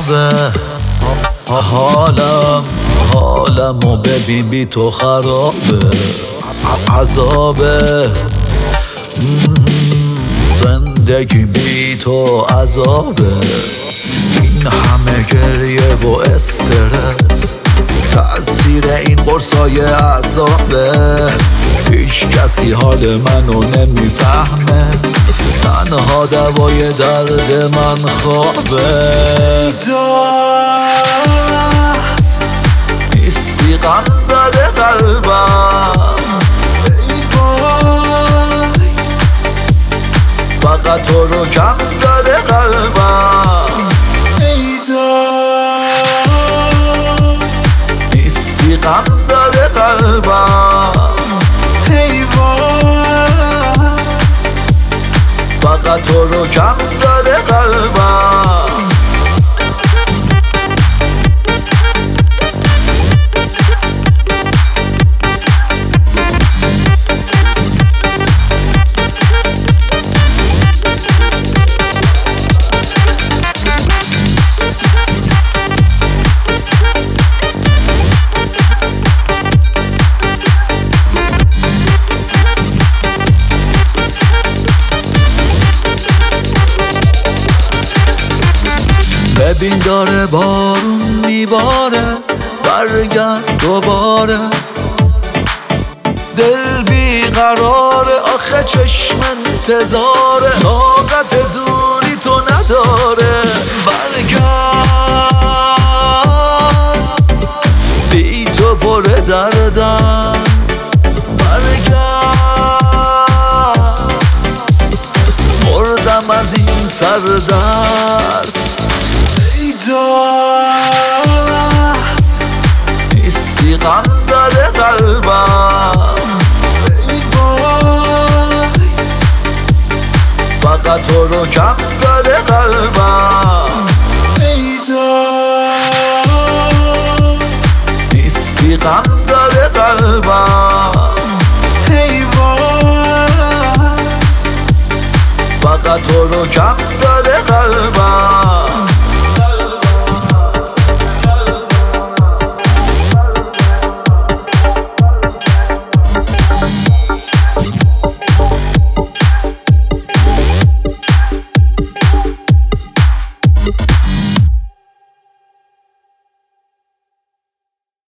خرابه، حالمو ببین بی تو خرابه، عذابه زندگی بی تو عذابه. این همه گریه و استرس تأثیر این قرصای عذابه. هیچ کسی حال منو نمیفهمه، تنها دوای درد من خوابه. نیستی غم زده قلبم، فقط تو رو کم داره قلبم. نیستی غم داره قلبم، فقط تو رو کم داره قلبم. ببین داره بارون میباره، برگرد دوباره. دل بیقراره، آخه چشم انتظاره، طاقت دوری تو نداره. برگرد بی تو پر دردم، برگرد مردم از این سردرد. نیستی غم داره قلبم، فقط تو رو کم داره قلبم. نیستی غم داره قلبم،